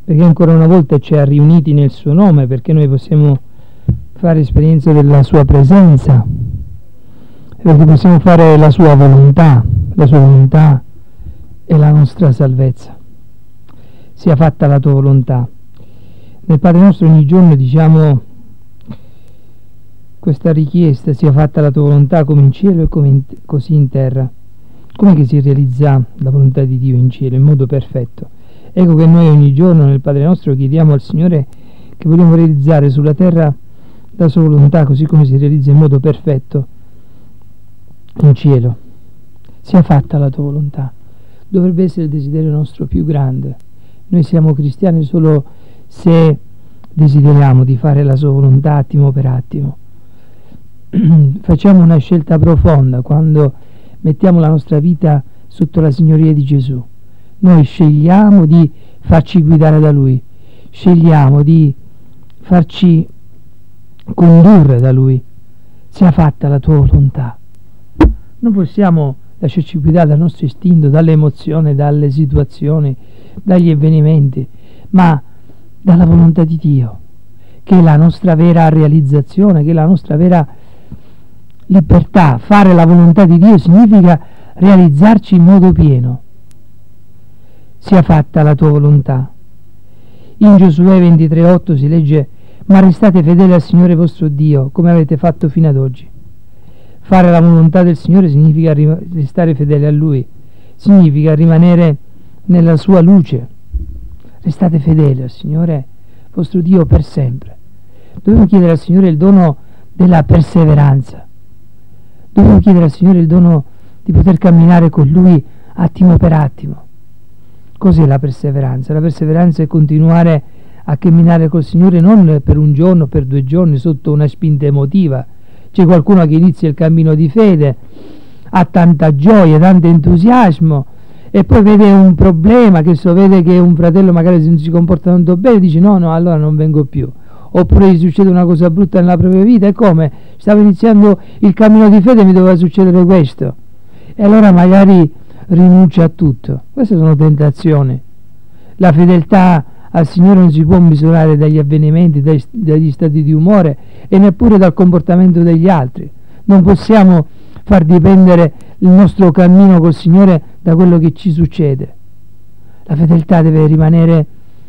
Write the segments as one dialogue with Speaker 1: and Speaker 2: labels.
Speaker 1: perché ancora una volta ci ha riuniti nel suo nome, perché noi possiamo fare esperienza della sua presenza, perché possiamo fare la sua volontà è la nostra salvezza. Sia fatta la tua volontà. Nel Padre nostro ogni giorno diciamo questa richiesta: sia fatta la tua volontà come in cielo e così in terra. Come che si realizza la volontà di Dio in cielo in modo perfetto? Ecco che noi ogni giorno nel Padre nostro chiediamo al Signore che vogliamo realizzare sulla terra la sua volontà, così come si realizza in modo perfetto in cielo. Sia fatta la tua volontà. Dovrebbe essere il desiderio nostro più grande. Noi siamo cristiani solo se desideriamo di fare la sua volontà attimo per attimo. Facciamo una scelta profonda quando mettiamo la nostra vita sotto la signoria di Gesù. Noi scegliamo di farci guidare da Lui, scegliamo di farci condurre da Lui. Sia fatta la tua volontà. Non possiamo lasciarci guidare dal nostro istinto, dalle emozioni, dalle situazioni, dagli avvenimenti, ma dalla volontà di Dio, che è la nostra vera realizzazione, che è la nostra vera libertà. Fare la volontà di Dio significa realizzarci in modo pieno. Sia fatta la tua volontà. In Giosuè 23,8 si legge: ma restate fedeli al Signore vostro Dio, come avete fatto fino ad oggi. Fare la volontà del Signore significa restare fedeli a Lui, significa rimanere nella sua luce. Restate fedeli al Signore vostro Dio per sempre. Dobbiamo chiedere al Signore il dono della perseveranza. Dobbiamo chiedere al Signore il dono di poter camminare con Lui attimo per attimo. Cos'è la perseveranza? La perseveranza è continuare a camminare col Signore non per un giorno, per 2 giorni, sotto una spinta emotiva. C'è qualcuno che inizia il cammino di fede, ha tanta gioia, tanto entusiasmo, e poi vede un problema, che vede che un fratello magari non si comporta tanto bene, dice no, allora non vengo più. Oppure gli succede una cosa brutta nella propria vita, e come? Stavo iniziando il cammino di fede e mi doveva succedere questo. E allora magari rinuncia a tutto. Queste sono tentazioni. La fedeltà al Signore non si può misurare dagli avvenimenti, dagli stati di umore e neppure dal comportamento degli altri. Non possiamo far dipendere il nostro cammino col Signore da quello che ci succede. La fedeltà deve rimanere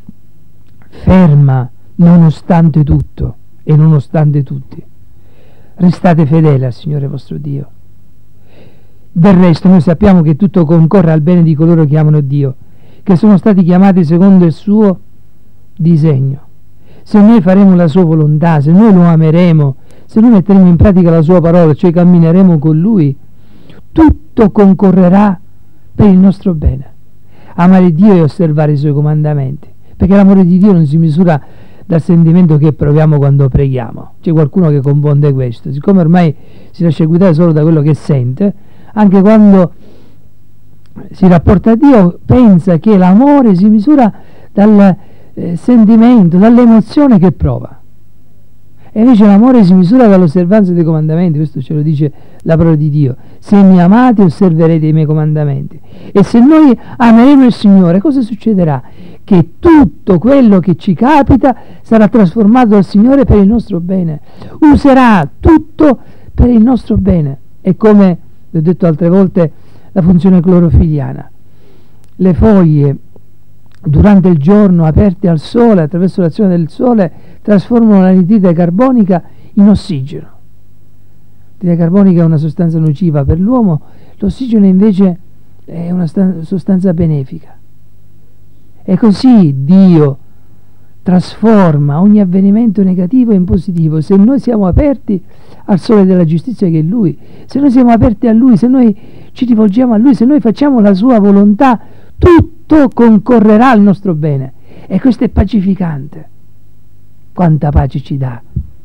Speaker 1: ferma nonostante tutto e nonostante tutti. Restate fedeli al Signore vostro Dio. Del resto noi sappiamo che tutto concorre al bene di coloro che amano Dio, che sono stati chiamati secondo il suo disegno. Se noi faremo la sua volontà, se noi lo ameremo, se noi metteremo in pratica la sua parola, cioè cammineremo con Lui, tutto concorrerà per il nostro bene. Amare Dio e osservare i Suoi comandamenti, perché l'amore di Dio non si misura dal sentimento che proviamo quando preghiamo. C'è qualcuno che confonde questo, siccome ormai si lascia guidare solo da quello che sente, anche quando si rapporta a Dio pensa che l'amore si misura dal sentimento, dall'emozione che prova, e invece l'amore si misura dall'osservanza dei comandamenti. Questo ce lo dice la parola di Dio: se mi amate osserverete i miei comandamenti. E se noi ameremo il Signore, cosa succederà? Che tutto quello che ci capita sarà trasformato dal Signore per il nostro bene, userà tutto per il nostro bene. È come l'ho detto altre volte, la funzione clorofiliana. Le foglie durante il giorno aperte al sole, attraverso l'azione del sole, trasformano l'anidride carbonica in ossigeno. L'anidride carbonica è una sostanza nociva per l'uomo, l'ossigeno invece è una sostanza benefica. E così Dio trasforma ogni avvenimento negativo in positivo, se noi siamo aperti al sole della giustizia che è Lui, se noi siamo aperti a Lui, se noi ci rivolgiamo a Lui, se noi facciamo la sua volontà, tutto concorrerà al nostro bene. E questo è pacificante. Quanta pace ci dà.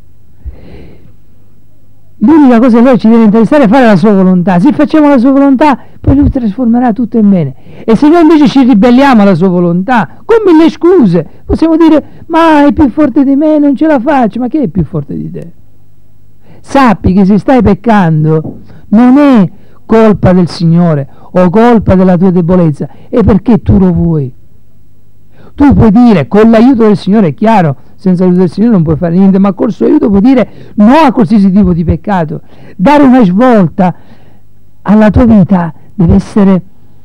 Speaker 1: L'unica cosa che noi ci deve interessare è fare la sua volontà. Se facciamo la sua volontà, poi Lui trasformerà tutto in bene. E se noi invece ci ribelliamo alla sua volontà, con 1000 scuse, possiamo dire: ma è più forte di me, non ce la faccio. Ma che è più forte di te? Sappi che se stai peccando non è colpa del Signore o colpa della tua debolezza, è perché tu lo vuoi. Tu puoi dire, con l'aiuto del Signore, è chiaro, senza l'aiuto del Signore non puoi fare niente, ma col suo aiuto puoi dire no a qualsiasi tipo di peccato. Dare una svolta alla tua vita deve essere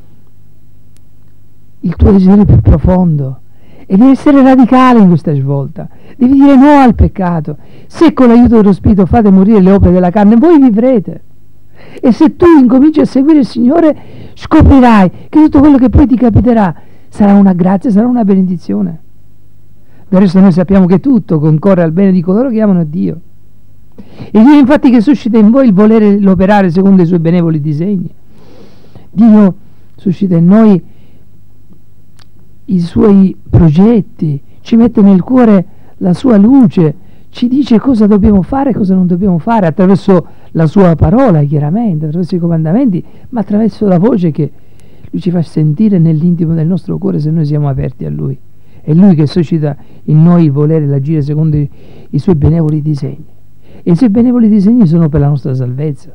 Speaker 1: il tuo desiderio più profondo e devi essere radicale in questa svolta. Devi dire no al peccato. Se con l'aiuto dello Spirito fate morire le opere della carne, voi vivrete. E se tu incominci a seguire il Signore, scoprirai che tutto quello che poi ti capiterà sarà una grazia, sarà una benedizione. Del resto noi sappiamo che tutto concorre al bene di coloro che amano Dio. E Dio infatti che suscita in voi il volere l'operare secondo i suoi benevoli disegni. Dio suscita in noi i suoi progetti, ci mette nel cuore la sua luce, ci dice cosa dobbiamo fare e cosa non dobbiamo fare attraverso la sua parola, chiaramente, attraverso i comandamenti, ma attraverso la voce che Lui ci fa sentire nell'intimo del nostro cuore se noi siamo aperti a Lui. È Lui che suscita in noi il volere e l'agire secondo i suoi benevoli disegni. E i suoi benevoli disegni sono per la nostra salvezza.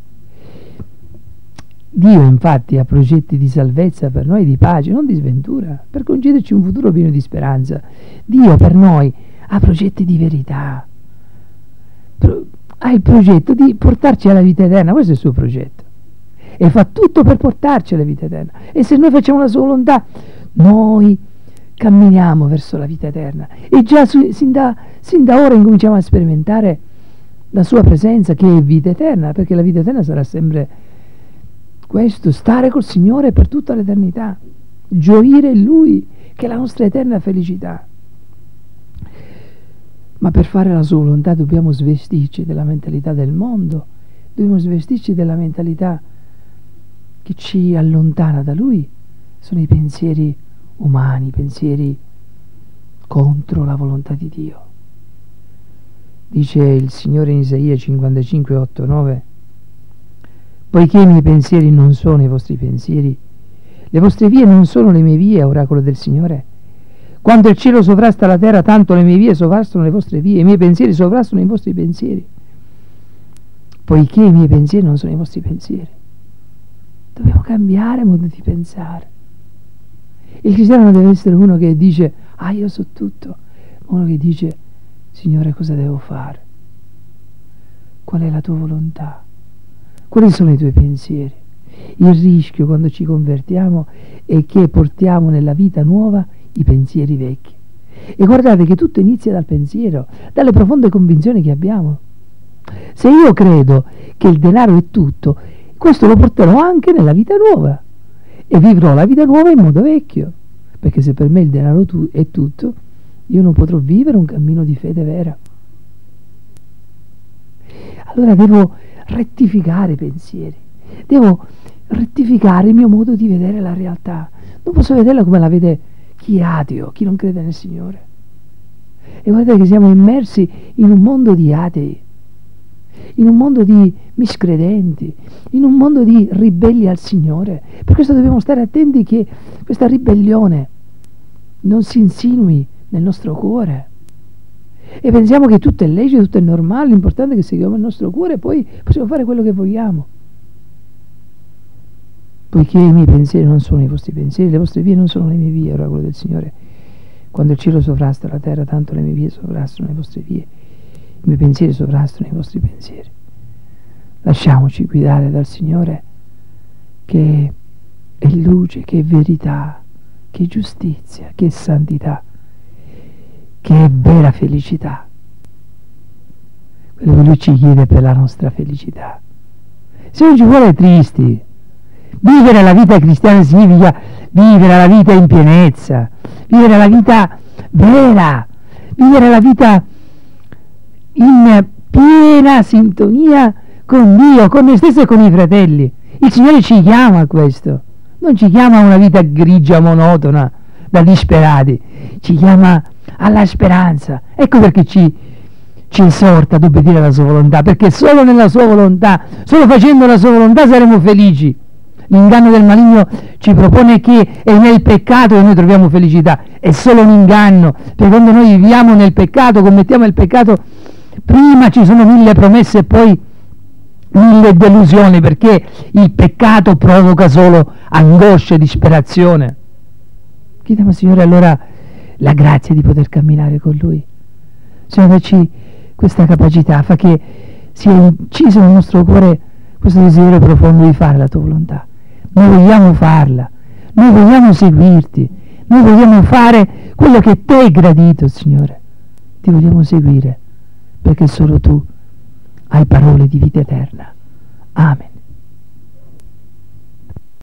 Speaker 1: Dio infatti ha progetti di salvezza per noi, di pace, non di sventura, per concederci un futuro pieno di speranza. Dio per noi ha progetti di verità, ha il progetto di portarci alla vita eterna, questo è il suo progetto, e fa tutto per portarci alla vita eterna. E se noi facciamo la sua volontà, noi camminiamo verso la vita eterna, e già sin da ora incominciamo a sperimentare la sua presenza, che è vita eterna, perché la vita eterna sarà sempre questo, stare col Signore per tutta l'eternità, gioire in Lui, che è la nostra eterna felicità. Ma per fare la sua volontà dobbiamo svestirci della mentalità del mondo, dobbiamo svestirci della mentalità che ci allontana da Lui, sono i pensieri umani, i pensieri contro la volontà di Dio. Dice il Signore in Isaia 55, 8, 9: poiché i miei pensieri non sono i vostri pensieri, le vostre vie non sono le mie vie, oracolo del Signore. Quando il cielo sovrasta la terra, tanto le mie vie sovrastano le vostre vie, i miei pensieri sovrastano i vostri pensieri. Poiché i miei pensieri non sono i vostri pensieri. Dobbiamo cambiare modo di pensare. Il cristiano non deve essere uno che dice io so tutto, ma uno che dice Signore, cosa devo fare? Qual è la tua volontà? Quali sono i tuoi pensieri? Il rischio quando ci convertiamo è che portiamo nella vita nuova i pensieri vecchi. E guardate che tutto inizia dal pensiero, dalle profonde convinzioni che abbiamo. Se io credo che il denaro è tutto, questo lo porterò anche nella vita nuova e vivrò la vita nuova in modo vecchio, perché se per me il denaro è tutto, io non potrò vivere un cammino di fede vera. Allora devo rettificare i pensieri, devo rettificare il mio modo di vedere la realtà. Non posso vederla come la vede chi è ateo, chi non crede nel Signore. E guardate che siamo immersi in un mondo di atei, in un mondo di miscredenti, in un mondo di ribelli al Signore. Per questo dobbiamo stare attenti che questa ribellione non si insinui nel nostro cuore. E pensiamo che tutto è legge, tutto è normale, l'importante è che seguiamo il nostro cuore e poi possiamo fare quello che vogliamo. Poiché i miei pensieri non sono i vostri pensieri, le vostre vie non sono le mie vie, oracolo del Signore. Quando il cielo sovrasta la terra, tanto le mie vie sovrastano le vostre vie, i miei pensieri sovrastano i vostri pensieri. Lasciamoci guidare dal Signore, che è luce, che è verità, che è giustizia, che è santità, che è vera felicità. Quello che Lui ci chiede per la nostra felicità. Se non ci vuole tristi, vivere la vita cristiana significa vivere la vita in pienezza, vivere la vita vera, vivere la vita in piena sintonia con Dio, con noi stessi e con i fratelli. Il Signore ci chiama a questo, non ci chiama a una vita grigia, monotona, da disperati, ci chiama alla speranza. Ecco perché ci esorta ad obbedire alla sua volontà, perché solo nella sua volontà, solo facendo la sua volontà saremo felici. L'inganno del maligno ci propone che è nel peccato che noi troviamo felicità. È solo un inganno, perché quando noi viviamo nel peccato, commettiamo il peccato, prima ci sono 1000 promesse e poi 1000 delusioni, perché il peccato provoca solo angoscia e disperazione. Chiediamo al Signore allora la grazia di poter camminare con Lui. Signore, dacci questa capacità, fa che sia inciso nel nostro cuore questo desiderio profondo di fare la Tua volontà. Noi vogliamo farla, noi vogliamo seguirti, noi vogliamo fare quello che Te hai gradito, Signore. Ti vogliamo seguire, perché solo Tu hai parole di vita eterna. Amen.